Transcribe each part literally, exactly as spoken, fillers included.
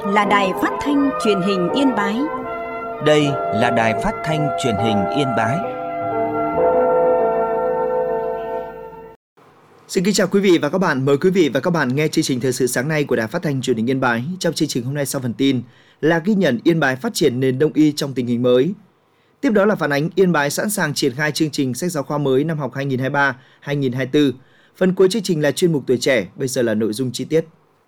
là Đài Phát thanh Truyền hình Yên Bái. Đây là Đài Phát thanh Truyền hình Yên Bái. Xin kính chào quý vị và các bạn. Mời quý vị và các bạn nghe chương trình thời sự sáng nay của Đài Phát thanh Truyền hình Yên Bái. Trong chương trình hôm nay sau phần tin là ghi nhận Yên Bái phát triển nền đông y trong tình hình mới. Tiếp đó là phản ánh Yên Bái sẵn sàng triển khai chương trình sách giáo khoa mới năm học hai nghìn không trăm hai mươi ba hai nghìn không trăm hai mươi tư. Phần cuối chương trình là chuyên mục tuổi trẻ. Bây giờ là nội dung chi tiết.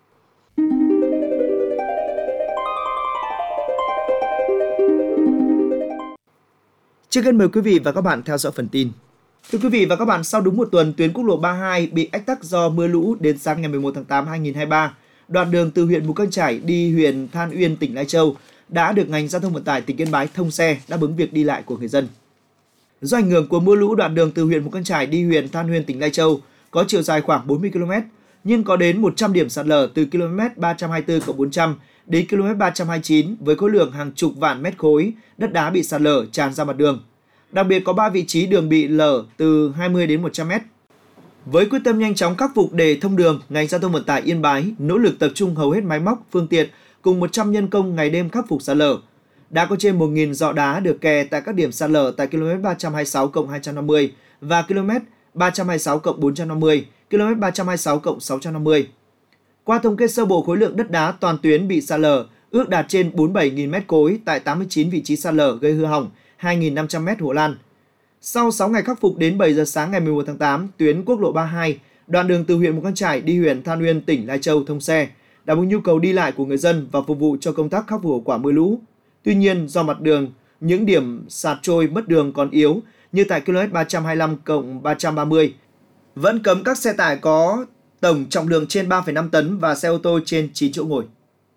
Trước hết mời quý vị và các bạn theo dõi phần tin. Thưa quý vị và các bạn, sau đúng một tuần, tuyến quốc lộ ba mươi hai bị ách tắc do mưa lũ đến sáng ngày mười một tháng tám năm hai nghìn không trăm hai mươi ba, đoạn đường từ huyện Mù Căng Chải đi huyện Than Uyên, tỉnh Lai Châu đã được ngành giao thông vận tải tỉnh Yên Bái thông xe, đáp ứng việc đi lại của người dân. Do ảnh hưởng của mưa lũ, đoạn đường từ huyện Mù Căng Chải đi huyện Than Uyên, tỉnh Lai Châu có chiều dài khoảng bốn mươi ki lô mét, nhưng có đến một trăm điểm sạt lở từ km ba trăm hai mươi tư cộng bốn trăm đến km ba trăm hai mươi chín với khối lượng hàng chục vạn mét khối đất đá bị sạt lở tràn ra mặt đường. Đặc biệt có ba vị trí đường bị lở từ hai mươi đến một trăm mét. Với quyết tâm nhanh chóng khắc phục để thông đường, ngành giao thông vận tải Yên Bái nỗ lực tập trung hầu hết máy móc, phương tiện cùng một trăm nhân công ngày đêm khắc phục sạt lở. Đã có trên một nghìn giọ đá được kè tại các điểm sạt lở tại km ba trăm hai mươi sáu cộng hai trăm năm mươi và km ba trăm hai mươi sáu cộng bốn trăm năm mươi, km ba trăm hai mươi sáu cộng sáu trăm năm mươi. Qua thống kê sơ bộ, khối lượng đất đá toàn tuyến bị sạt lở ước đạt trên bốn mươi bảy nghìn mét khối tại tám mươi chín vị trí sạt lở, gây hư hỏng hai nghìn năm trăm mét hộ lan. Sau sáu ngày khắc phục, đến bảy giờ sáng ngày mười một tháng tám, tuyến quốc lộ ba mươi hai, đoạn đường từ huyện Mù Căng Chải đi huyện Than Uyên, tỉnh Lai Châu thông xe, đáp ứng nhu cầu đi lại của người dân và phục vụ cho công tác khắc phục hậu quả mưa lũ. Tuy nhiên, do mặt đường, những điểm sạt trôi mất đường còn yếu như tại km ba trăm hai mươi lăm cộng ba trăm ba mươi, vẫn cấm các xe tải có tổng trọng lượng trên ba phẩy năm tấn và xe ô tô trên chín chỗ ngồi.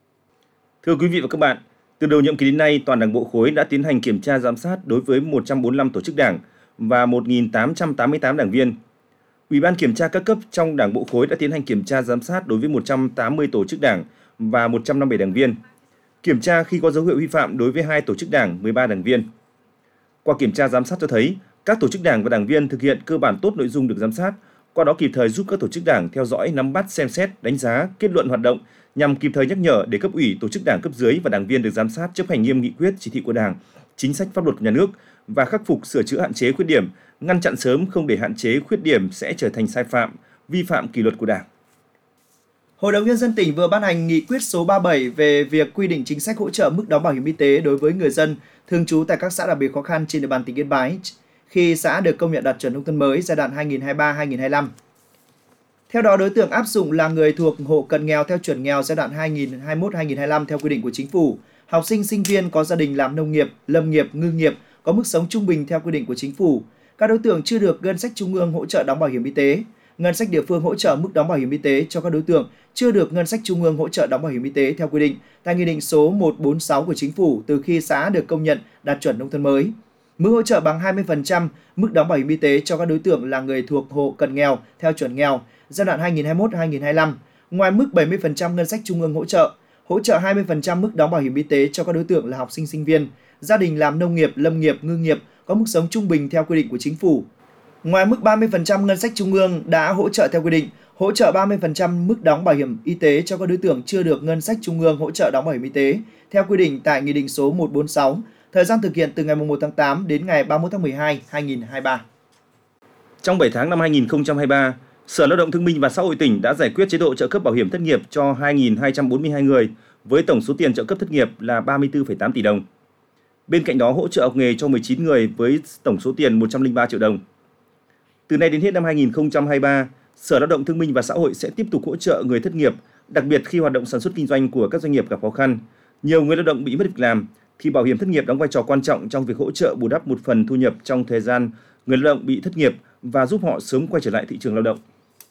Thưa quý vị và các bạn, từ đầu nhiệm kỳ đến nay, toàn Đảng bộ khối đã tiến hành kiểm tra giám sát đối với một trăm bốn mươi lăm tổ chức đảng và một nghìn tám trăm tám mươi tám đảng viên. Ủy ban kiểm tra các cấp trong Đảng bộ khối đã tiến hành kiểm tra giám sát đối với một trăm tám mươi tổ chức đảng và một trăm năm mươi bảy đảng viên. Kiểm tra khi có dấu hiệu vi phạm đối với hai tổ chức đảng, mười ba đảng viên. Qua kiểm tra giám sát cho thấy, các tổ chức đảng và đảng viên thực hiện cơ bản tốt nội dung được giám sát, qua đó kịp thời giúp các tổ chức đảng theo dõi, nắm bắt, xem xét, đánh giá, kết luận hoạt động nhằm kịp thời nhắc nhở để cấp ủy, tổ chức đảng cấp dưới và đảng viên được giám sát chấp hành nghiêm nghị quyết, chỉ thị của Đảng, chính sách pháp luật của nhà nước và khắc phục, sửa chữa hạn chế khuyết điểm, ngăn chặn sớm không để hạn chế khuyết điểm sẽ trở thành sai phạm, vi phạm kỷ luật của Đảng. Hội đồng Nhân dân tỉnh vừa ban hành nghị quyết số ba mươi bảy về việc quy định chính sách hỗ trợ mức đóng bảo hiểm y tế đối với người dân thường trú tại các xã đặc biệt khó khăn trên địa bàn tỉnh Yên Bái khi xã được công nhận đạt chuẩn nông thôn mới giai đoạn hai nghìn không trăm hai mươi ba đến hai nghìn không trăm hai mươi lăm. Theo đó, đối tượng áp dụng là người thuộc hộ cận nghèo theo chuẩn nghèo giai đoạn hai nghìn không trăm hai mươi mốt đến hai nghìn không trăm hai mươi lăm theo quy định của Chính phủ, học sinh, sinh viên có gia đình làm nông nghiệp, lâm nghiệp, ngư nghiệp có mức sống trung bình theo quy định của Chính phủ. Các đối tượng chưa được ngân sách trung ương hỗ trợ đóng bảo hiểm y tế, ngân sách địa phương hỗ trợ mức đóng bảo hiểm y tế cho các đối tượng chưa được ngân sách trung ương hỗ trợ đóng bảo hiểm y tế theo quy định tại Nghị định số một trăm bốn mươi sáu của Chính phủ từ khi xã được công nhận đạt chuẩn nông thôn mới. Mức hỗ trợ bằng hai mươi phần trăm mức đóng bảo hiểm y tế cho các đối tượng là người thuộc hộ cận nghèo theo chuẩn nghèo giai đoạn hai nghìn không trăm hai mươi mốt đến hai nghìn không trăm hai mươi lăm, ngoài mức bảy mươi phần trăm ngân sách trung ương hỗ trợ, hỗ trợ hai mươi phần trăm mức đóng bảo hiểm y tế cho các đối tượng là học sinh, sinh viên, gia đình làm nông nghiệp, lâm nghiệp, ngư nghiệp có mức sống trung bình theo quy định của Chính phủ. Ngoài mức ba mươi phần trăm ngân sách trung ương đã hỗ trợ theo quy định, hỗ trợ ba mươi phần trăm mức đóng bảo hiểm y tế cho các đối tượng chưa được ngân sách trung ương hỗ trợ đóng bảo hiểm y tế theo quy định tại Nghị định số một trăm bốn mươi sáu, thời gian thực hiện từ ngày mùng một tháng tám đến ngày ba mươi mốt tháng mười hai năm hai nghìn không trăm hai mươi ba. Trong bảy tháng năm hai nghìn không trăm hai mươi ba, Sở Lao động Thương binh và Xã hội tỉnh đã giải quyết chế độ trợ cấp bảo hiểm thất nghiệp cho hai nghìn hai trăm bốn mươi hai người với tổng số tiền trợ cấp thất nghiệp là ba mươi tư phẩy tám tỷ đồng. Bên cạnh đó, hỗ trợ học nghề cho mười chín người với tổng số tiền một trăm lẻ ba triệu đồng. Từ nay đến hết năm hai nghìn không trăm hai mươi ba, Sở Lao động Thương binh và Xã hội sẽ tiếp tục hỗ trợ người thất nghiệp, đặc biệt khi hoạt động sản xuất kinh doanh của các doanh nghiệp gặp khó khăn, nhiều người lao động bị mất việc làm thì bảo hiểm thất nghiệp đóng vai trò quan trọng trong việc hỗ trợ bù đắp một phần thu nhập trong thời gian người lao động bị thất nghiệp và giúp họ sớm quay trở lại thị trường lao động.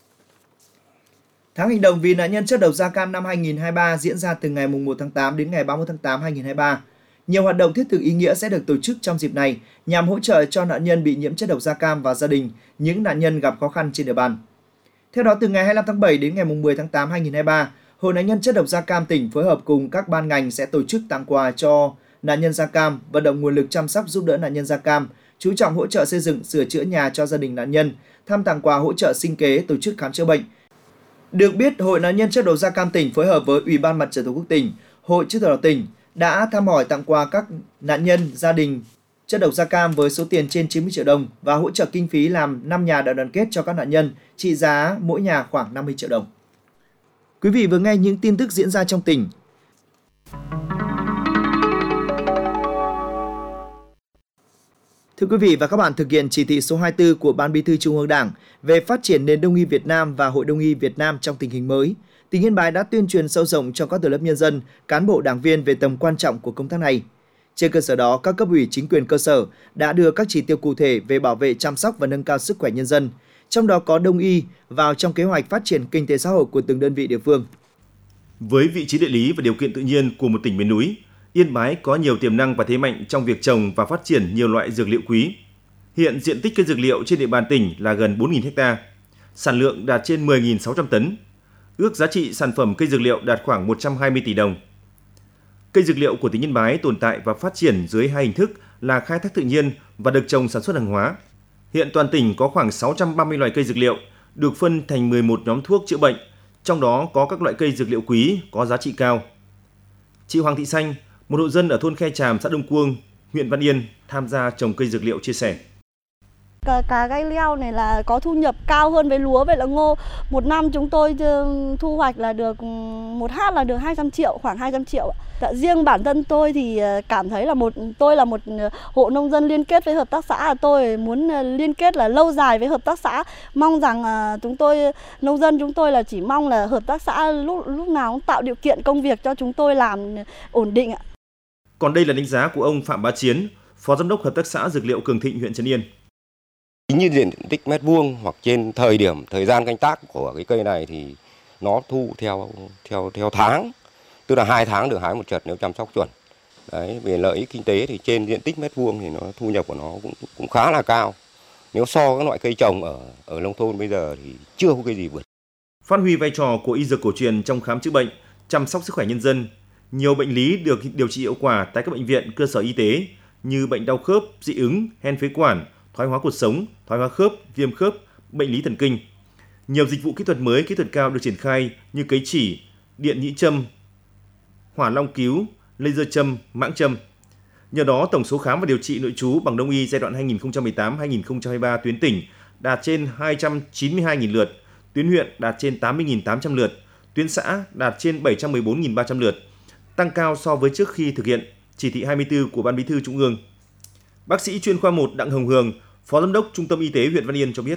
Tháng hành động vì nạn nhân chất độc da cam năm hai nghìn không trăm hai mươi ba diễn ra từ ngày mùng một tháng tám đến ngày ba mươi mốt tháng tám năm hai nghìn không trăm hai mươi ba. Nhiều hoạt động thiết thực ý nghĩa sẽ được tổ chức trong dịp này nhằm hỗ trợ cho nạn nhân bị nhiễm chất độc da cam và gia đình những nạn nhân gặp khó khăn trên địa bàn. Theo đó, từ ngày hai mươi lăm tháng bảy đến ngày mười tháng tám năm hai nghìn không trăm hai mươi ba, Hội nạn nhân chất độc da cam tỉnh phối hợp cùng các ban ngành sẽ tổ chức tặng quà cho nạn nhân da cam, vận động nguồn lực chăm sóc giúp đỡ nạn nhân da cam, chú trọng hỗ trợ xây dựng, sửa chữa nhà cho gia đình nạn nhân, thăm tặng quà hỗ trợ sinh kế, tổ chức khám chữa bệnh. Được biết, Hội nạn nhân chất độc da cam tỉnh phối hợp với Ủy ban Mặt trận Tổ quốc tỉnh, Hội Chữ thập đỏ tỉnh đã thăm hỏi tặng quà các nạn nhân, gia đình chất độc da cam với số tiền trên chín mươi triệu đồng và hỗ trợ kinh phí làm năm nhà đại đoàn kết cho các nạn nhân, trị giá mỗi nhà khoảng năm mươi triệu đồng. Quý vị vừa nghe những tin tức diễn ra trong tỉnh. Thưa quý vị và các bạn, thực hiện chỉ thị số hai mươi tư của Ban Bí thư Trung ương Đảng về phát triển nền đông y Việt Nam và Hội Đông y Việt Nam trong tình hình mới, tỉnh Yên Bái đã tuyên truyền sâu rộng cho các tầng lớp nhân dân, cán bộ đảng viên về tầm quan trọng của công tác này. Trên cơ sở đó, các cấp ủy chính quyền cơ sở đã đưa các chỉ tiêu cụ thể về bảo vệ, chăm sóc và nâng cao sức khỏe nhân dân, trong đó có đông y vào trong kế hoạch phát triển kinh tế xã hội của từng đơn vị địa phương. Với vị trí địa lý và điều kiện tự nhiên của một tỉnh miền núi, Yên Bái có nhiều tiềm năng và thế mạnh trong việc trồng và phát triển nhiều loại dược liệu quý. Hiện diện tích cây dược liệu trên địa bàn tỉnh là gần bốn nghìn héc ta, sản lượng đạt trên mười nghìn sáu trăm tấn. Ước giá trị sản phẩm cây dược liệu đạt khoảng một trăm hai mươi tỷ đồng. Cây dược liệu của tỉnh Yên Bái tồn tại và phát triển dưới hai hình thức là khai thác tự nhiên và được trồng sản xuất hàng hóa. Hiện toàn tỉnh có khoảng sáu trăm ba mươi loài cây dược liệu, được phân thành mười một nhóm thuốc chữa bệnh, trong đó có các loại cây dược liệu quý có giá trị cao. Chị Hoàng Thị Xanh, một hộ dân ở thôn Khe Tràm, xã Đông Cuông, huyện Văn Yên, tham gia trồng cây dược liệu chia sẻ. Cả cây leo này là có thu nhập cao hơn với lúa, vậy là ngô. Một năm chúng tôi thu hoạch là được một hát là được hai trăm triệu, khoảng hai trăm triệu. Riêng bản thân tôi thì cảm thấy là một tôi là một hộ nông dân liên kết với hợp tác xã, tôi muốn liên kết là lâu dài với hợp tác xã. Mong rằng chúng tôi nông dân chúng tôi là chỉ mong là hợp tác xã lúc lúc nào cũng tạo điều kiện công việc cho chúng tôi làm ổn định ạ. Còn đây là đánh giá của ông Phạm Bá Chiến, Phó Giám đốc Hợp tác xã Dược liệu Cường Thịnh, huyện Trấn Yên. Như diện tích mét vuông hoặc trên thời điểm thời gian canh tác của cái cây này thì nó thu theo theo theo tháng, tức là hai tháng được hái một chật nếu chăm sóc chuẩn. Đấy, về lợi ích kinh tế thì trên diện tích mét vuông thì nó thu nhập của nó cũng cũng khá là cao. Nếu so các loại cây trồng ở ở nông thôn bây giờ thì chưa có cây gì vượt. Phát huy vai trò của y dược cổ truyền trong khám chữa bệnh, chăm sóc sức khỏe nhân dân, nhiều bệnh lý được điều trị hiệu quả tại các bệnh viện, cơ sở y tế như bệnh đau khớp, dị ứng, hen phế quản, thoái hóa cột sống, thoái hóa khớp, viêm khớp, bệnh lý thần kinh. Nhiều dịch vụ kỹ thuật mới, kỹ thuật cao được triển khai như cấy chỉ, điện nhĩ châm, hỏa long cứu, laser châm, mãng châm. Nhờ đó, tổng số khám và điều trị nội trú bằng đông y giai đoạn hai nghìn không trăm mười tám đến hai nghìn không trăm hai mươi ba tuyến tỉnh đạt trên hai trăm chín mươi hai nghìn lượt, tuyến huyện đạt trên tám mươi nghìn tám trăm lượt, tuyến xã đạt trên bảy trăm mười bốn nghìn ba trăm lượt, tăng cao so với trước khi thực hiện chỉ thị hai mươi tư của Ban Bí thư Trung ương. Bác sĩ chuyên khoa một Đặng Hồng Hường, Phó Giám đốc Trung tâm Y tế huyện Văn Yên cho biết.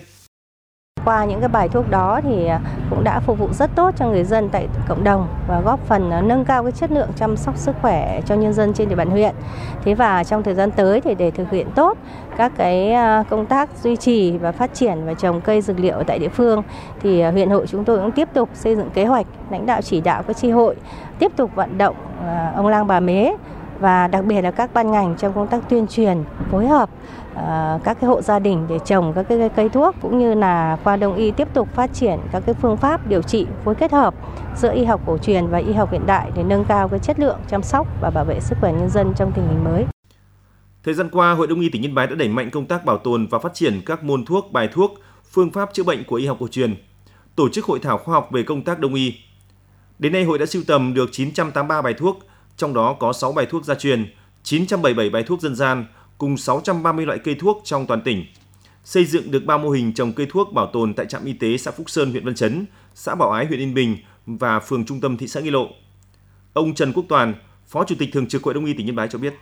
Qua những cái bài thuốc đó thì cũng đã phục vụ rất tốt cho người dân tại cộng đồng và góp phần nâng cao cái chất lượng chăm sóc sức khỏe cho nhân dân trên địa bàn huyện. Thế và trong thời gian tới thì để thực hiện tốt các cái công tác duy trì và phát triển và trồng cây dược liệu tại địa phương thì huyện hội chúng tôi cũng tiếp tục xây dựng kế hoạch, lãnh đạo chỉ đạo các chi hội tiếp tục vận động ông lang bà mế và đặc biệt là các ban ngành trong công tác tuyên truyền, phối hợp uh, các cái hộ gia đình để trồng các cái cây thuốc, cũng như là khoa đông y tiếp tục phát triển các cái phương pháp điều trị phối kết hợp giữa y học cổ truyền và y học hiện đại để nâng cao cái chất lượng chăm sóc và bảo vệ sức khỏe nhân dân trong tình hình mới. Thời gian qua, Hội Đông y tỉnh Yên Bái đã đẩy mạnh công tác bảo tồn và phát triển các môn thuốc, bài thuốc, phương pháp chữa bệnh của y học cổ truyền, tổ chức hội thảo khoa học về công tác đông y. Đến nay, hội đã sưu tầm được chín trăm tám mươi ba bài thuốc, trong đó có sáu bài thuốc gia truyền, chín trăm bảy mươi bảy bài thuốc dân gian, cùng sáu trăm ba mươi loại cây thuốc trong toàn tỉnh. Xây dựng được ba mô hình trồng cây thuốc bảo tồn tại trạm y tế xã Phúc Sơn, huyện Văn Chấn, xã Bảo Ái, huyện Yên Bình và phường trung tâm thị xã Nghi Lộ. Ông Trần Quốc Toàn, Phó Chủ tịch Thường trực Hội Đông y tỉnh Yên Bái cho biết.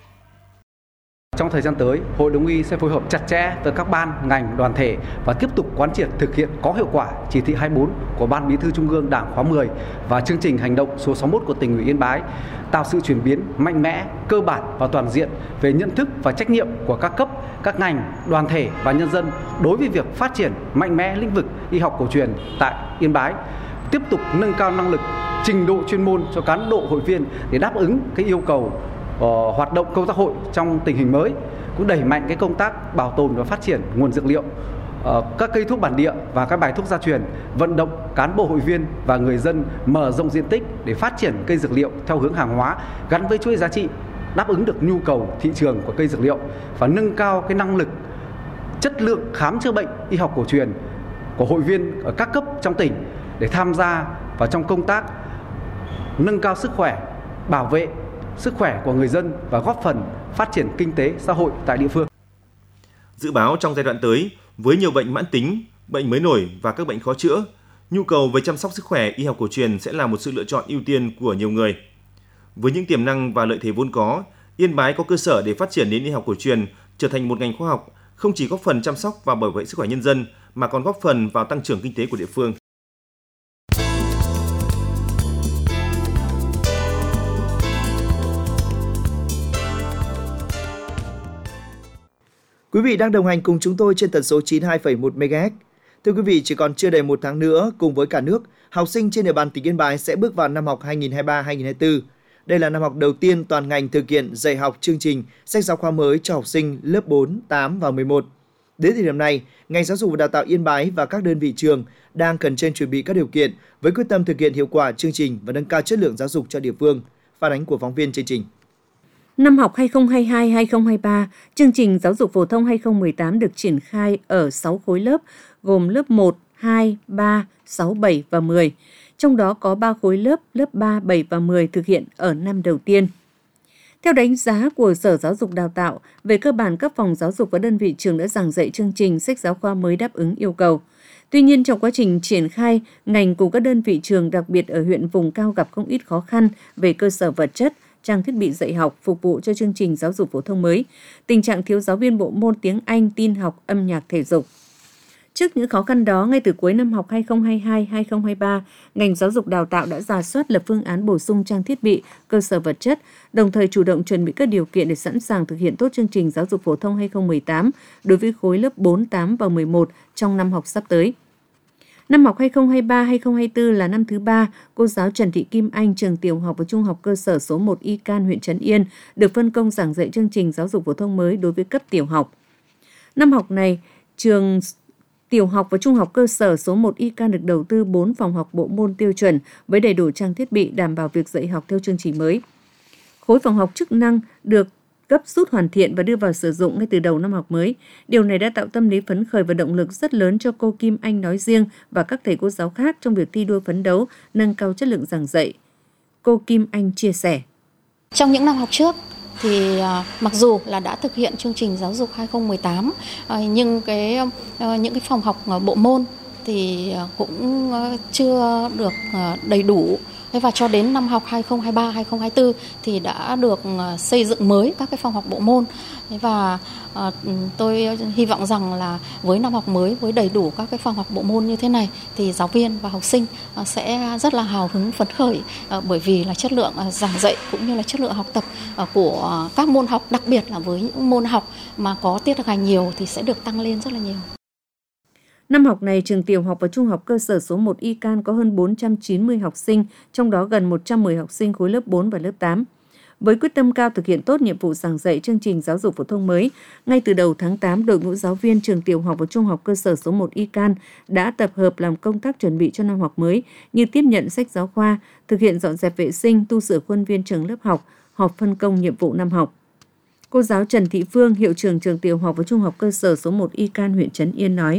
Trong thời gian tới, Hội Đông y sẽ phối hợp chặt chẽ với các ban, ngành, đoàn thể và tiếp tục quán triệt thực hiện có hiệu quả chỉ thị hai mươi tư của Ban Bí thư Trung ương Đảng khóa mười và chương trình hành động số sáu mươi mốt của tỉnh ủy Yên Bái, tạo sự chuyển biến mạnh mẽ, cơ bản và toàn diện về nhận thức và trách nhiệm của các cấp, các ngành, đoàn thể và nhân dân đối với việc phát triển mạnh mẽ lĩnh vực y học cổ truyền tại Yên Bái, tiếp tục nâng cao năng lực, trình độ chuyên môn cho cán bộ hội viên để đáp ứng cái yêu cầu Uh, hoạt động công tác hội trong tình hình mới, cũng đẩy mạnh cái công tác bảo tồn và phát triển nguồn dược liệu, uh, các cây thuốc bản địa và các bài thuốc gia truyền, vận động cán bộ hội viên và người dân mở rộng diện tích để phát triển cây dược liệu theo hướng hàng hóa gắn với chuỗi giá trị, đáp ứng được nhu cầu thị trường của cây dược liệu và nâng cao cái năng lực, chất lượng khám chữa bệnh y học cổ truyền của hội viên ở các cấp trong tỉnh để tham gia vào trong công tác nâng cao sức khỏe bảo vệ sức khỏe của người dân và góp phần phát triển kinh tế xã hội tại địa phương. Dự báo trong giai đoạn tới, với nhiều bệnh mãn tính, bệnh mới nổi và các bệnh khó chữa, nhu cầu về chăm sóc sức khỏe y học cổ truyền sẽ là một sự lựa chọn ưu tiên của nhiều người. Với những tiềm năng và lợi thế vốn có, Yên Bái có cơ sở để phát triển đến y học cổ truyền trở thành một ngành khoa học không chỉ góp phần chăm sóc và bảo vệ sức khỏe nhân dân mà còn góp phần vào tăng trưởng kinh tế của địa phương. Quý vị đang đồng hành cùng chúng tôi trên tần số chín mươi hai phẩy một mê ga héc. Thưa quý vị, chỉ còn chưa đầy một tháng nữa, cùng với cả nước, học sinh trên địa bàn tỉnh Yên Bái sẽ bước vào năm học hai nghìn không trăm hai mươi ba hai nghìn không trăm hai mươi tư. Đây là năm học đầu tiên toàn ngành thực hiện dạy học chương trình sách giáo khoa mới cho học sinh lớp bốn, tám và mười một. Đến thời điểm này, ngành giáo dục và đào tạo Yên Bái và các đơn vị trường đang khẩn trương chuẩn bị các điều kiện với quyết tâm thực hiện hiệu quả chương trình và nâng cao chất lượng giáo dục cho địa phương. Phản ánh của phóng viên chương trình. Năm học hai nghìn không trăm hai mươi hai hai nghìn không trăm hai mươi ba, chương trình giáo dục phổ thông hai nghìn không trăm mười tám được triển khai ở sáu khối lớp gồm lớp một, hai, ba, sáu, bảy và mười. Trong đó có ba khối lớp, lớp ba, bảy và mười thực hiện ở năm đầu tiên. Theo đánh giá của Sở Giáo dục Đào tạo, về cơ bản các phòng giáo dục và đơn vị trường đã giảng dạy chương trình sách giáo khoa mới đáp ứng yêu cầu. Tuy nhiên, trong quá trình triển khai, ngành cùng các đơn vị trường, đặc biệt ở huyện vùng cao gặp không ít khó khăn về cơ sở vật chất, trang thiết bị dạy học phục vụ cho chương trình giáo dục phổ thông mới, tình trạng thiếu giáo viên bộ môn tiếng Anh, tin học, âm nhạc, thể dục. Trước những khó khăn đó, ngay từ cuối năm học hai nghìn không trăm hai mươi hai hai nghìn không trăm hai mươi ba, ngành giáo dục đào tạo đã rà soát lập phương án bổ sung trang thiết bị, cơ sở vật chất, đồng thời chủ động chuẩn bị các điều kiện để sẵn sàng thực hiện tốt chương trình giáo dục phổ thông hai nghìn không trăm mười tám đối với khối lớp bốn, tám và mười một trong năm học sắp tới. Năm học hai nghìn không trăm hai mươi ba hai nghìn không trăm hai mươi tư là năm thứ ba, cô giáo Trần Thị Kim Anh, trường tiểu học và trung học cơ sở số một Y Can, huyện Trấn Yên, được phân công giảng dạy chương trình giáo dục phổ thông mới đối với cấp tiểu học. Năm học này, trường tiểu học và trung học cơ sở số một Y Can được đầu tư bốn phòng học bộ môn tiêu chuẩn với đầy đủ trang thiết bị đảm bảo việc dạy học theo chương trình mới. Khối phòng học chức năng được gấp rút hoàn thiện và đưa vào sử dụng ngay từ đầu năm học mới. Điều này đã tạo tâm lý phấn khởi và động lực rất lớn cho cô Kim Anh nói riêng và các thầy cô giáo khác trong việc thi đua phấn đấu, nâng cao chất lượng giảng dạy. Cô Kim Anh chia sẻ. Trong những năm học trước, thì uh, mặc dù là đã thực hiện chương trình giáo dục hai nghìn không trăm mười tám, uh, nhưng cái uh, những cái phòng học uh, bộ môn thì uh, cũng uh, chưa được uh, đầy đủ. Thế và cho đến năm học hai nghìn không trăm hai mươi ba hai nghìn không trăm hai mươi tư thì đã được uh, xây dựng mới các cái phòng học bộ môn. Thế và uh, tôi hy vọng rằng là với năm học mới, với đầy đủ các cái phòng học bộ môn như thế này thì giáo viên và học sinh uh, sẽ rất là hào hứng phấn khởi uh, bởi vì là chất lượng uh, giảng dạy cũng như là chất lượng học tập uh, của uh, các môn học, đặc biệt là với những môn học mà có tiết thực hành nhiều thì sẽ được tăng lên rất là nhiều. Năm học này, trường tiểu học và trung học cơ sở số một Y Can có hơn bốn trăm chín mươi học sinh, trong đó gần một trăm mười học sinh khối lớp bốn và lớp tám. Với quyết tâm cao thực hiện tốt nhiệm vụ giảng dạy chương trình giáo dục phổ thông mới, ngay từ đầu tháng tám, đội ngũ giáo viên trường tiểu học và trung học cơ sở số một Y Can đã tập hợp làm công tác chuẩn bị cho năm học mới như tiếp nhận sách giáo khoa, thực hiện dọn dẹp vệ sinh, tu sửa khuôn viên trường lớp học, họp phân công nhiệm vụ năm học. Cô giáo Trần Thị Phương, hiệu trưởng trường tiểu học và trung học cơ sở số một Y Can, huyện Trấn Yên nói.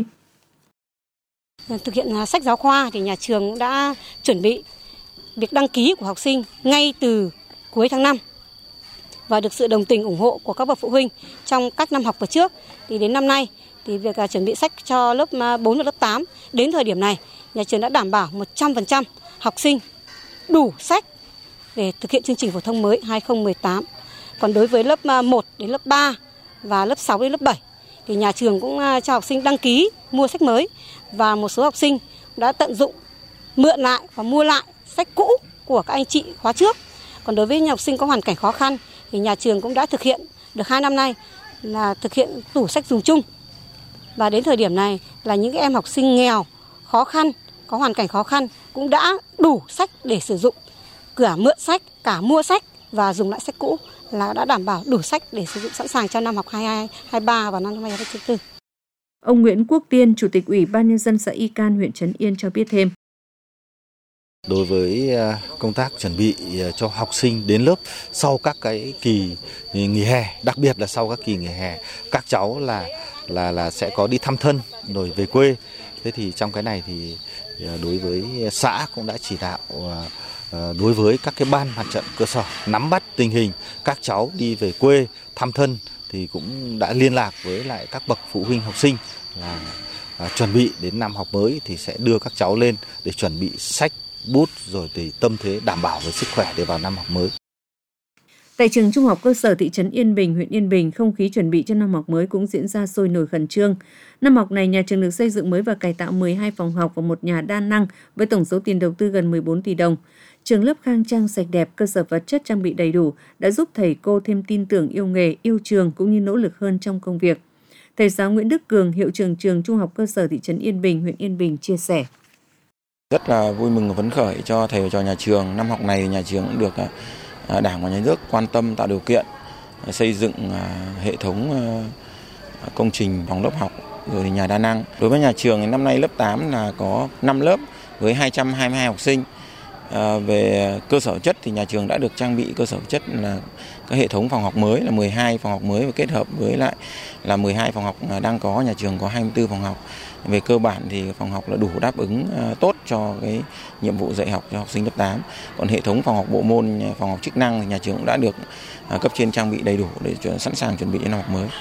Thực hiện sách giáo khoa thì nhà trường đã chuẩn bị việc đăng ký của học sinh ngay từ cuối tháng năm và được sự đồng tình ủng hộ của các bậc phụ huynh trong các năm học vừa trước. Thì đến năm nay thì việc chuẩn bị sách cho lớp bốn và lớp tám đến thời điểm này nhà trường đã đảm bảo một trăm phần trăm học sinh đủ sách để thực hiện chương trình phổ thông mới hai nghìn không trăm mười tám. Còn đối với lớp một đến lớp ba và lớp sáu đến lớp bảy thì nhà trường cũng cho học sinh đăng ký mua sách mới và một số học sinh đã tận dụng mượn lại và mua lại sách cũ của các anh chị khóa trước. Còn đối với những học sinh có hoàn cảnh khó khăn thì nhà trường cũng đã thực hiện được hai năm nay là thực hiện tủ sách dùng chung. Và đến thời điểm này là những em học sinh nghèo, khó khăn, có hoàn cảnh khó khăn cũng đã đủ sách để sử dụng, cả mượn sách, cả mua sách và dùng lại sách cũ là đã đảm bảo đủ sách để sử dụng sẵn sàng cho năm học hai nghìn không trăm hai mươi ba và năm hai nghìn không trăm hai mươi tư. Ông Nguyễn Quốc Tiên, Chủ tịch Ủy ban Nhân dân xã Y Can, huyện Trấn Yên cho biết thêm. Đối với công tác chuẩn bị cho học sinh đến lớp sau các cái kỳ nghỉ hè, đặc biệt là sau các kỳ nghỉ hè, các cháu là là là sẽ có đi thăm thân rồi về quê. Thế thì trong cái này thì đối với xã cũng đã chỉ đạo đối với các cái ban mặt trận cơ sở nắm bắt tình hình các cháu đi về quê thăm thân thì cũng đã liên lạc với lại các bậc phụ huynh học sinh là à, chuẩn bị đến năm học mới thì sẽ đưa các cháu lên để chuẩn bị sách bút rồi thì tâm thế đảm bảo về sức khỏe để vào năm học mới. Tại trường Trung học cơ sở thị trấn Yên Bình, huyện Yên Bình, không khí chuẩn bị cho năm học mới cũng diễn ra sôi nổi khẩn trương. Năm học này, nhà trường được xây dựng mới và cải tạo mười hai phòng học và một nhà đa năng với tổng số tiền đầu tư gần mười bốn tỷ đồng. Trường lớp khang trang sạch đẹp, cơ sở vật chất trang bị đầy đủ đã giúp thầy cô thêm tin tưởng yêu nghề, yêu trường cũng như nỗ lực hơn trong công việc. Thầy giáo Nguyễn Đức Cường, hiệu trưởng trường Trung học cơ sở thị trấn Yên Bình, huyện Yên Bình chia sẻ. Rất là vui mừng và phấn khởi cho thầy và trò nhà trường. Năm học này nhà trường cũng được Đảng và Nhà nước quan tâm tạo điều kiện xây dựng hệ thống công trình phòng lớp học rồi thì nhà đa năng. Đối với nhà trường năm nay lớp tám là có năm lớp với hai trăm hai mươi hai học sinh. À, về cơ sở vật chất thì nhà trường đã được trang bị cơ sở vật chất là các hệ thống phòng học mới là mười hai phòng học mới và kết hợp với lại là mười hai phòng học đang có, nhà trường có hai mươi tư phòng học. Về cơ bản thì phòng học là đủ đáp ứng uh, tốt cho cái nhiệm vụ dạy học cho học sinh lớp tám. Còn hệ thống phòng học bộ môn, phòng học chức năng thì nhà trường cũng đã được uh, cấp trên trang bị đầy đủ để chuẩn, sẵn sàng chuẩn bị đến năm học mới.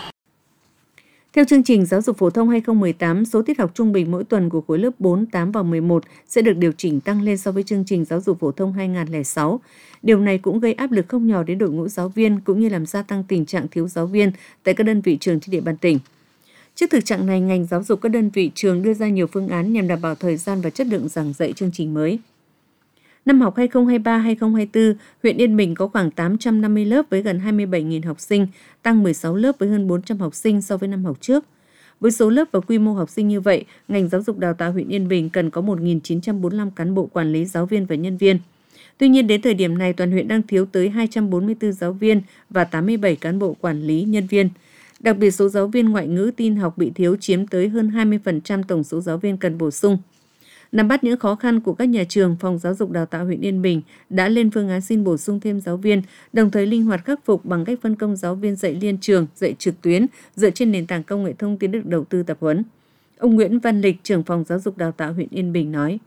Theo chương trình giáo dục phổ thông hai không một tám, số tiết học trung bình mỗi tuần của khối lớp bốn, tám và mười một sẽ được điều chỉnh tăng lên so với chương trình giáo dục phổ thông hai không không sáu. Điều này cũng gây áp lực không nhỏ đến đội ngũ giáo viên cũng như làm gia tăng tình trạng thiếu giáo viên tại các đơn vị trường trên địa bàn tỉnh. Trước thực trạng này, ngành giáo dục các đơn vị trường đưa ra nhiều phương án nhằm đảm bảo thời gian và chất lượng giảng dạy chương trình mới. Năm học hai không hai ba hai không hai tư, huyện Yên Bình có khoảng tám trăm năm mươi lớp với gần hai mươi bảy nghìn học sinh, tăng mười sáu lớp với hơn bốn trăm học sinh so với năm học trước. Với số lớp và quy mô học sinh như vậy, ngành giáo dục đào tạo huyện Yên Bình cần có một nghìn chín trăm bốn mươi lăm cán bộ quản lý, giáo viên và nhân viên. Tuy nhiên, đến thời điểm này, toàn huyện đang thiếu tới hai trăm bốn mươi tư giáo viên và tám mươi bảy cán bộ quản lý, nhân viên. Đặc biệt, số giáo viên ngoại ngữ tin học bị thiếu chiếm tới hơn hai mươi phần trăm tổng số giáo viên cần bổ sung. Nắm bắt những khó khăn của các nhà trường, Phòng Giáo dục Đào tạo huyện Yên Bình đã lên phương án xin bổ sung thêm giáo viên, đồng thời linh hoạt khắc phục bằng cách phân công giáo viên dạy liên trường, dạy trực tuyến dựa trên nền tảng công nghệ thông tin được đầu tư tập huấn. Ông Nguyễn Văn Lịch, trưởng Phòng Giáo dục Đào tạo huyện Yên Bình nói: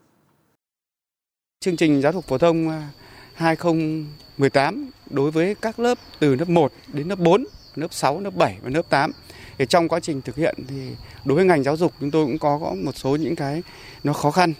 Chương trình giáo dục phổ thông hai không một tám đối với các lớp từ lớp một đến lớp bốn, lớp sáu, lớp bảy và lớp tám. Thì trong quá trình thực hiện thì đối với ngành giáo dục chúng tôi cũng có, có một số những cái nó khó khăn.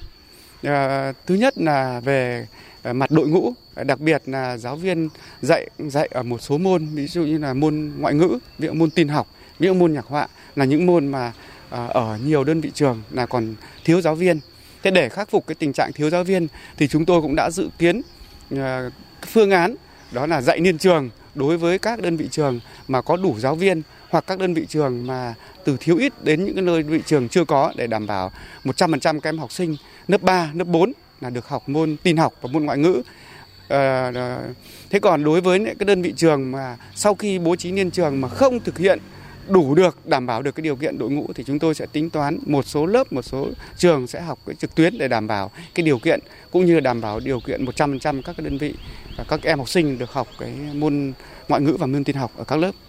À, thứ nhất là về mặt đội ngũ, đặc biệt là giáo viên dạy dạy ở một số môn, ví dụ như là môn ngoại ngữ, ví dụ môn tin học, ví dụ môn nhạc họa là những môn mà à, ở nhiều đơn vị trường là còn thiếu giáo viên. Thế để khắc phục cái tình trạng thiếu giáo viên thì chúng tôi cũng đã dự kiến à, phương án đó là dạy liên trường đối với các đơn vị trường mà có đủ giáo viên, hoặc các đơn vị trường mà từ thiếu ít đến những cái đơn vị trường chưa có, để đảm bảo một trăm phần trăm các em học sinh lớp ba, lớp bốn là được học môn tin học và môn ngoại ngữ. À, thế còn đối với những cái đơn vị trường mà sau khi bố trí liên trường mà không thực hiện đủ được, đảm bảo được cái điều kiện đội ngũ thì chúng tôi sẽ tính toán một số lớp, một số trường sẽ học cái trực tuyến để đảm bảo cái điều kiện, cũng như đảm bảo điều kiện một trăm phần trăm các cái đơn vị và các em học sinh được học cái môn ngoại ngữ và môn tin học ở các lớp.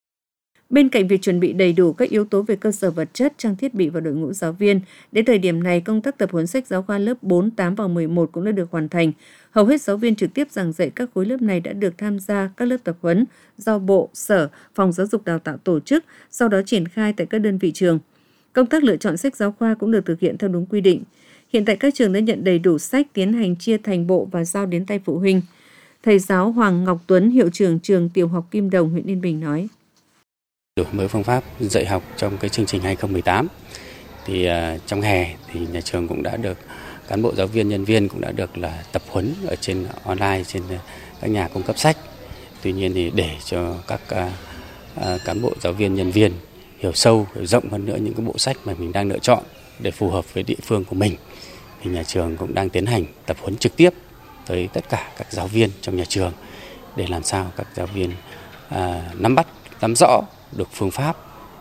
Bên cạnh việc chuẩn bị đầy đủ các yếu tố về cơ sở vật chất, trang thiết bị và đội ngũ giáo viên, đến thời điểm này, công tác tập huấn sách giáo khoa lớp bốn, tám và mười một cũng đã được hoàn thành. Hầu hết giáo viên trực tiếp giảng dạy các khối lớp này đã được tham gia các lớp tập huấn do Bộ, Sở, Phòng Giáo dục Đào tạo tổ chức, sau đó triển khai tại các đơn vị trường. Công tác lựa chọn sách giáo khoa cũng được thực hiện theo đúng quy định. Hiện tại các trường đã nhận đầy đủ sách, tiến hành chia thành bộ và giao đến tay phụ huynh. Thầy giáo Hoàng Ngọc Tuấn, hiệu trưởng trường Tiểu học Kim Đồng, huyện Yên Bình nói: Đổi mới phương pháp dạy học trong cái chương trình hai không một tám thì uh, trong hè thì nhà trường cũng đã được cán bộ giáo viên, nhân viên cũng đã được là tập huấn ở trên online, trên các nhà cung cấp sách. Tuy nhiên thì để cho các uh, uh, cán bộ giáo viên, nhân viên hiểu sâu, hiểu rộng hơn nữa những cái bộ sách mà mình đang lựa chọn để phù hợp với địa phương của mình, thì nhà trường cũng đang tiến hành tập huấn trực tiếp tới tất cả các giáo viên trong nhà trường để làm sao các giáo viên uh, nắm bắt, nắm rõ được phương pháp,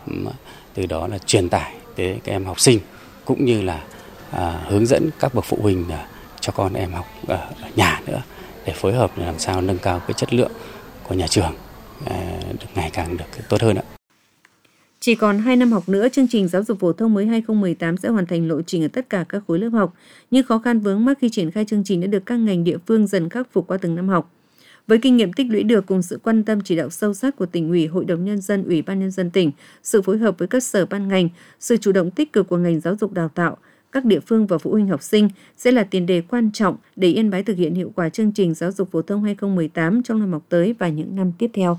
từ đó là truyền tải tới các em học sinh, cũng như là à, hướng dẫn các bậc phụ huynh là cho con em học ở, ở nhà nữa, để phối hợp để làm sao nâng cao cái chất lượng của nhà trường à, được ngày càng được tốt hơn ạ. Chỉ còn hai năm học nữa, chương trình giáo dục phổ thông mới hai không một tám sẽ hoàn thành lộ trình ở tất cả các khối lớp học. Nhưng khó khăn vướng mắc khi triển khai chương trình đã được các ngành địa phương dần khắc phục qua từng năm học. Với kinh nghiệm tích lũy được cùng sự quan tâm chỉ đạo sâu sát của Tỉnh ủy, Hội đồng Nhân dân, Ủy ban Nhân dân tỉnh, sự phối hợp với các sở ban ngành, sự chủ động tích cực của ngành giáo dục đào tạo, các địa phương và phụ huynh học sinh sẽ là tiền đề quan trọng để Yên Bái thực hiện hiệu quả chương trình giáo dục phổ thông hai không một tám trong năm học tới và những năm tiếp theo.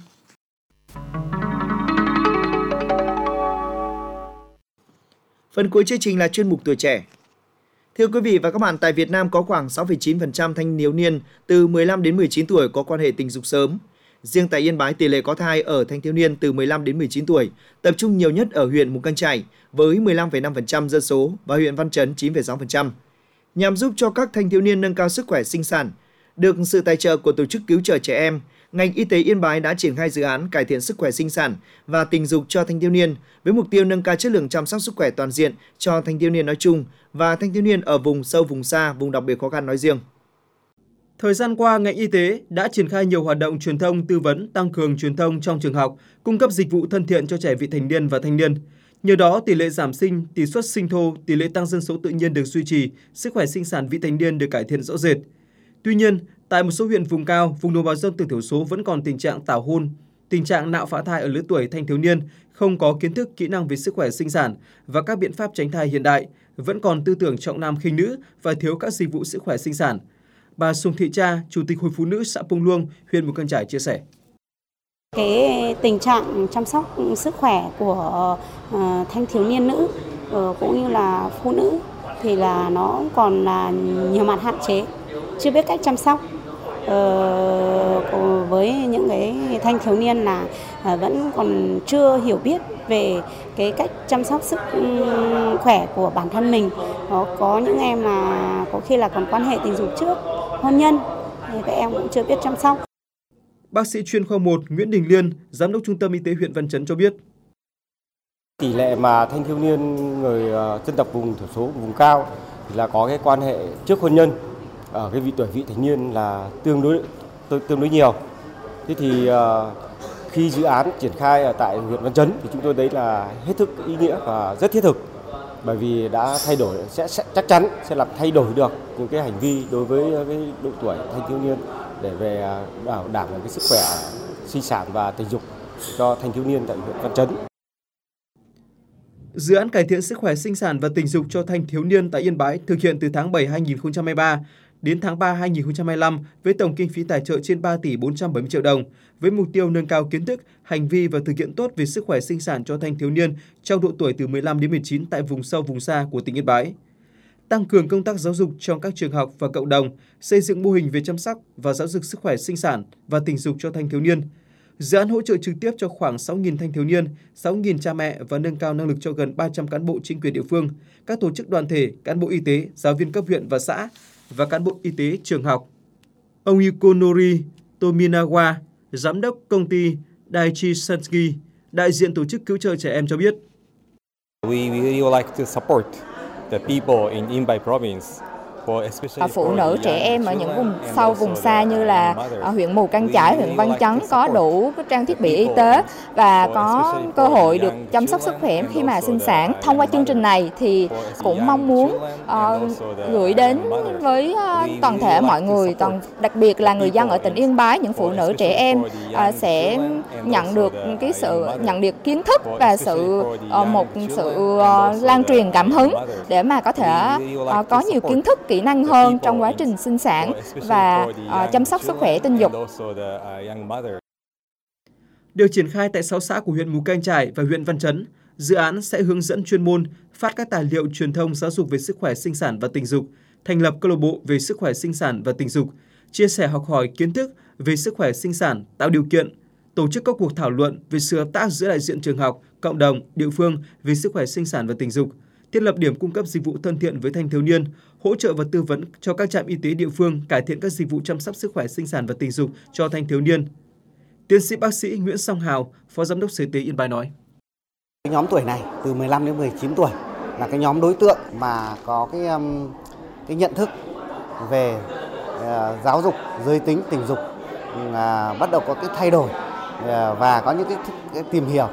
Phần cuối chương trình là chuyên mục Tuổi trẻ. Thưa quý vị và các bạn, tại Việt Nam có khoảng sáu phẩy chín phần trăm thanh thiếu niên từ mười lăm đến mười chín tuổi có quan hệ tình dục sớm. Riêng tại Yên Bái, tỷ lệ có thai ở thanh thiếu niên từ mười lăm đến mười chín tuổi tập trung nhiều nhất ở huyện Mù Cang Chải với mười lăm phẩy năm phần trăm dân số và huyện Văn Chấn chín phẩy sáu phần trăm. Nhằm giúp cho các thanh thiếu niên nâng cao sức khỏe sinh sản, được sự tài trợ của Tổ chức Cứu trợ Trẻ Em, ngành y tế Yên Bái đã triển khai dự án cải thiện sức khỏe sinh sản và tình dục cho thanh thiếu niên với mục tiêu nâng cao chất lượng chăm sóc sức khỏe toàn diện cho thanh thiếu niên nói chung và thanh thiếu niên ở vùng sâu, vùng xa, vùng đặc biệt khó khăn nói riêng. Thời gian qua, ngành y tế đã triển khai nhiều hoạt động truyền thông, tư vấn, tăng cường truyền thông trong trường học, cung cấp dịch vụ thân thiện cho trẻ vị thành niên và thanh niên. Nhờ đó, tỷ lệ giảm sinh, tỷ suất sinh thô, tỷ lệ tăng dân số tự nhiên được duy trì, sức khỏe sinh sản vị thành niên được cải thiện rõ rệt. Tuy nhiên, tại một số huyện vùng cao, vùng đồng bào dân tộc thiểu số vẫn còn tình trạng tảo hôn, tình trạng nạo phá thai ở lứa tuổi thanh thiếu niên, không có kiến thức, kỹ năng về sức khỏe sinh sản và các biện pháp tránh thai hiện đại, vẫn còn tư tưởng trọng nam khinh nữ và thiếu các dịch vụ sức khỏe sinh sản. Bà Sùng Thị Cha, Chủ tịch Hội Phụ nữ xã Pông Luông, huyện Mù Cang Chải chia sẻ. Cái tình trạng chăm sóc sức khỏe của uh, thanh thiếu niên nữ uh, cũng như là phụ nữ thì là nó còn là nhiều mặt hạn chế, chưa biết cách chăm sóc. Uh, với những cái thanh thiếu niên là uh, vẫn còn chưa hiểu biết về cái cách chăm sóc sức um, khỏe của bản thân mình. Có, có những em mà có khi là còn quan hệ tình dục trước hôn nhân thì các em cũng chưa biết chăm sóc. Bác sĩ chuyên khoa một Nguyễn Đình Liên, Giám đốc Trung tâm Y tế huyện Văn Chấn cho biết. Tỷ lệ mà thanh thiếu niên người uh, dân tộc vùng thiểu số, vùng cao thì là có cái quan hệ trước hôn nhân ở cái vị tuổi vị thành niên là tương đối tương đối nhiều. Thế thì uh, khi dự án triển khai ở tại huyện Văn Chấn thì chúng tôi thấy là hết sức ý nghĩa và rất thiết thực, bởi vì đã thay đổi sẽ, sẽ chắc chắn sẽ làm thay đổi được những cái hành vi đối với cái độ tuổi thanh thiếu niên để về bảo đảm cái sức khỏe sinh sản và tình dục cho thanh thiếu niên tại huyện Văn Chấn. Dự án cải thiện sức khỏe sinh sản và tình dục cho thanh thiếu niên tại Yên Bái thực hiện từ tháng bảy năm hai nghìn không trăm hai mươi ba đến tháng ba năm hai nghìn không trăm hai mươi lăm với tổng kinh phí tài trợ trên ba tỷ bốn trăm bảy mươi triệu đồng, với mục tiêu nâng cao kiến thức, hành vi và thực hiện tốt về sức khỏe sinh sản cho thanh thiếu niên trong độ tuổi từ mười lăm đến mười chín tại vùng sâu vùng xa của tỉnh Yên Bái. Tăng cường công tác giáo dục trong các trường học và cộng đồng, xây dựng mô hình về chăm sóc và giáo dục sức khỏe sinh sản và tình dục cho thanh thiếu niên. Dự án hỗ trợ trực tiếp cho khoảng sáu nghìn thanh thiếu niên, sáu nghìn cha mẹ và nâng cao năng lực cho gần ba trăm cán bộ chính quyền địa phương, các tổ chức đoàn thể, cán bộ y tế, giáo viên cấp huyện và xã và cán bộ y tế trường học. Ông Yukonori Tominawa, Giám đốc công ty Daiichi Sankyo, đại diện Tổ chức Cứu trợ Trẻ Em cho biết. We really like to support the people in Yên Bái province. Phụ nữ trẻ em ở những vùng sâu, vùng xa như là ở huyện Mù Cang Chải, huyện Văn Chấn có đủ trang thiết bị y tế và có cơ hội được chăm sóc sức khỏe khi mà sinh sản. Thông qua chương trình này thì cũng mong muốn uh, gửi đến với uh, toàn thể mọi người, toàn đặc biệt là người dân ở tỉnh Yên Bái, những phụ nữ trẻ em uh, sẽ nhận được cái sự nhận được kiến thức và sự uh, một sự uh, lan truyền cảm hứng để mà có thể uh, có nhiều kiến thức, kỹ năng hơn trong quá trình sinh sản và uh, chăm sóc sức khỏe tình dục. Được triển khai tại sáu xã của huyện Mù Cang Chải và huyện Văn Chấn, dự án sẽ hướng dẫn chuyên môn, phát các tài liệu truyền thông giáo dục về sức khỏe sinh sản và tình dục, thành lập câu lạc bộ về sức khỏe sinh sản và tình dục, chia sẻ học hỏi kiến thức về sức khỏe sinh sản, tạo điều kiện, tổ chức các cuộc thảo luận về sự hợp tác giữa đại diện trường học, cộng đồng, địa phương về sức khỏe sinh sản và tình dục, thiết lập điểm cung cấp dịch vụ thân thiện với thanh thiếu niên, hỗ trợ và tư vấn cho các trạm y tế địa phương cải thiện các dịch vụ chăm sóc sức khỏe sinh sản và tình dục cho thanh thiếu niên. Tiến sĩ bác sĩ Nguyễn Song Hào, Phó Giám đốc Sở Y tế Yên Bái nói. Cái nhóm tuổi này từ mười lăm đến mười chín tuổi là cái nhóm đối tượng mà có cái um, cái nhận thức về uh, giáo dục giới tính tình dục uh, bắt đầu có cái thay đổi uh, và có những cái, cái tìm hiểu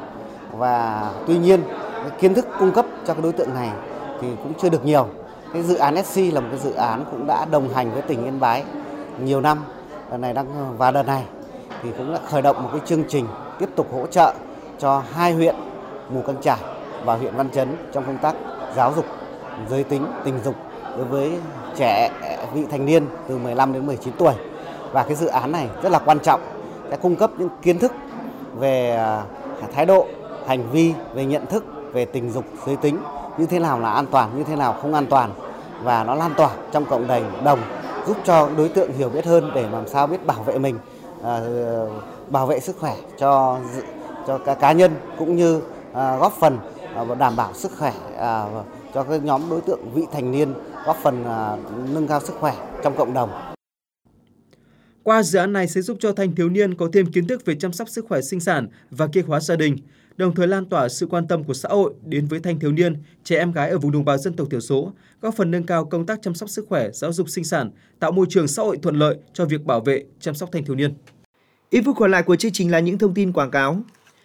và tuy nhiên cái kiến thức cung cấp cho cái đối tượng này thì cũng chưa được nhiều. Cái dự án ét xê là một cái dự án cũng đã đồng hành với tỉnh Yên Bái nhiều năm, đợt này đang và đợt này thì cũng đã khởi động một cái chương trình tiếp tục hỗ trợ cho hai huyện Mù Căng Chải và huyện Văn Chấn trong công tác giáo dục giới tính, tình dục đối với trẻ vị thành niên từ mười lăm đến mười chín tuổi. Và cái dự án này rất là quan trọng, sẽ cung cấp những kiến thức về thái độ, hành vi, về nhận thức, về tình dục, giới tính, như thế nào là an toàn, như thế nào không an toàn, và nó lan tỏa trong cộng đồng, giúp cho đối tượng hiểu biết hơn để làm sao biết bảo vệ mình, bảo vệ sức khỏe cho cho các cá nhân cũng như góp phần đảm bảo sức khỏe cho các nhóm đối tượng vị thành niên, góp phần nâng cao sức khỏe trong cộng đồng. Qua dự án này sẽ giúp cho thanh thiếu niên có thêm kiến thức về chăm sóc sức khỏe sinh sản và kế hoạch gia đình, đồng thời lan tỏa sự quan tâm của xã hội đến với thanh thiếu niên, trẻ em gái ở vùng đồng bào dân tộc thiểu số, góp phần nâng cao công tác chăm sóc sức khỏe, giáo dục sinh sản, tạo môi trường xã hội thuận lợi cho việc bảo vệ, chăm sóc thanh thiếu niên. Ít phút còn lại của chương trình là những thông tin quảng cáo.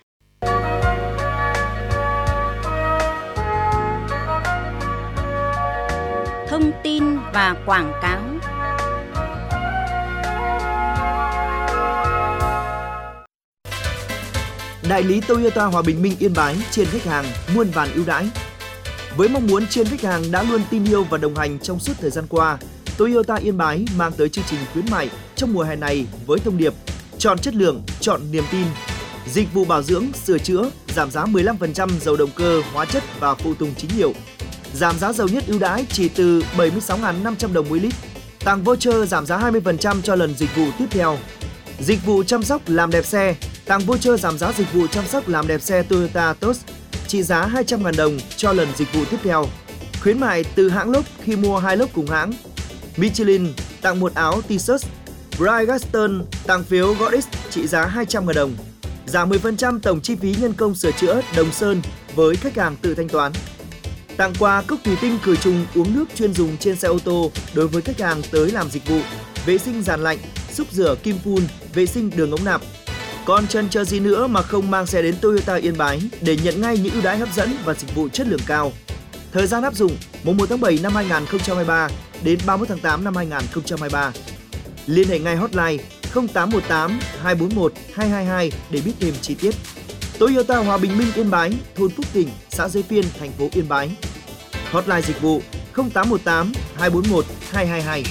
Thông tin và quảng cáo. Đại lý Toyota Hòa Bình Minh Yên Bái trên khách hàng muôn vàn ưu đãi. Với mong muốn trên khách hàng đã luôn tin yêu và đồng hành trong suốt thời gian qua, Toyota Yên Bái mang tới chương trình khuyến mại trong mùa hè này với thông điệp chọn chất lượng, chọn niềm tin. Dịch vụ bảo dưỡng, sửa chữa, giảm giá mười lăm phần trăm dầu động cơ, hóa chất và phụ tùng chính hiệu. Giảm giá dầu nhất ưu đãi chỉ từ bảy mươi sáu nghìn năm trăm đồng mỗi lít. Tặng voucher giảm giá hai mươi phần trăm cho lần dịch vụ tiếp theo. Dịch vụ chăm sóc làm đẹp xe, tặng voucher giảm giá dịch vụ chăm sóc làm đẹp xe Toyota Tos trị giá hai trăm nghìn đồng cho lần dịch vụ tiếp theo. Khuyến mại từ hãng lốp khi mua hai lốp cùng hãng. Michelin tặng một áo t-shirt. Bridgestone tặng phiếu Godix trị giá hai trăm nghìn đồng. Giảm mười phần trăm tổng chi phí nhân công sửa chữa Đồng Sơn với khách hàng tự thanh toán. Tặng quà cốc thủy tinh khử trùng uống nước chuyên dùng trên xe ô tô đối với khách hàng tới làm dịch vụ vệ sinh giàn lạnh, xúc rửa kim phun, vệ sinh đường ống nạp. Còn chần chờ gì nữa mà không mang xe đến Toyota Yên Bái để nhận ngay những ưu đãi hấp dẫn và dịch vụ chất lượng cao. Thời gian áp dụng mùng một tháng bảy năm hai nghìn không trăm hai mươi ba đến ba mươi mốt tháng tám năm hai nghìn không trăm hai mươi ba. Liên hệ ngay hotline không tám một tám hai bốn một hai hai hai để biết thêm chi tiết. Toyota Hòa Bình Minh Yên Bái, thôn Phúc Tỉnh, xã Dây Phiên, thành phố Yên Bái. Hotline dịch vụ không tám một tám hai bốn một hai hai hai.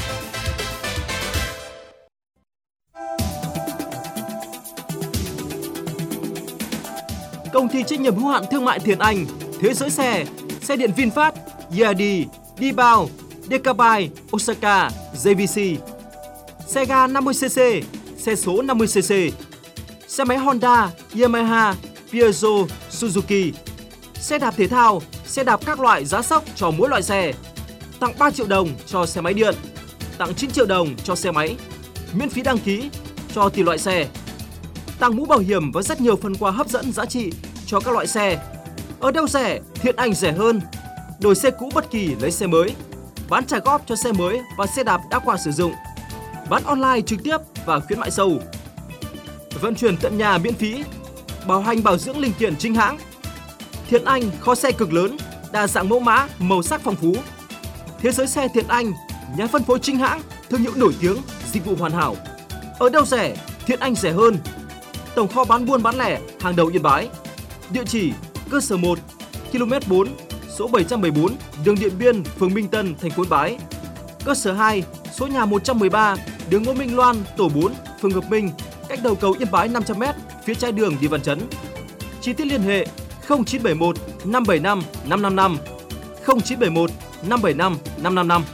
Công ty trách nhiệm hữu hạn thương mại Thiện Anh, Thế Giới Xe, Xe điện VinFast, e rờ đê, D-Bao, Decabyte, Osaka, giê vê xê. Xe ga năm mươi xê xê, xe số năm mươi xê xê. Xe máy Honda, Yamaha, Peugeot, Suzuki. Xe đạp thể thao, xe đạp các loại giá sốc cho mỗi loại xe. Tặng ba triệu đồng cho xe máy điện. Tặng chín triệu đồng cho xe máy. Miễn phí đăng ký cho tùy loại xe. Tặng mũ bảo hiểm và rất nhiều phần quà hấp dẫn giá trị cho các loại xe. Ở đâu rẻ, Thiện Anh rẻ hơn. Đổi xe cũ bất kỳ lấy xe mới. Bán trả góp cho xe mới và xe đạp đã qua sử dụng. Bán online trực tiếp và khuyến mại sâu. Vận chuyển tận nhà miễn phí. Bảo hành bảo dưỡng linh kiện chính hãng. Thiện Anh kho xe cực lớn, đa dạng mẫu mã, màu sắc phong phú. Thế Giới Xe Thiện Anh, nhà phân phối chính hãng, thương hiệu nổi tiếng, dịch vụ hoàn hảo. Ở đâu rẻ, Thiện Anh rẻ hơn. Tổng kho bán buôn bán lẻ hàng đầu Yên Bái. Địa chỉ cơ sở một, ki lô mét bốn, số bảy trăm mười bốn, đường Điện Biên, phường Minh Tân, thành phố Yên Bái. Cơ sở hai, số nhà một trăm mười ba, đường Ngô Minh Loan, tổ bốn, phường Hợp Minh, cách đầu cầu Yên Bái năm trăm mét, phía trái đường đi Văn Chấn. Chi tiết liên hệ không chín bảy một năm bảy năm năm năm năm, không chín bảy một năm bảy năm năm năm năm.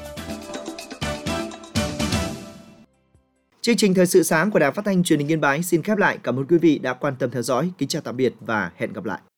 Chương trình Thời sự sáng của Đài Phát thanh Truyền hình Yên Bái xin khép lại. Cảm ơn quý vị đã quan tâm theo dõi. Kính chào tạm biệt và hẹn gặp lại.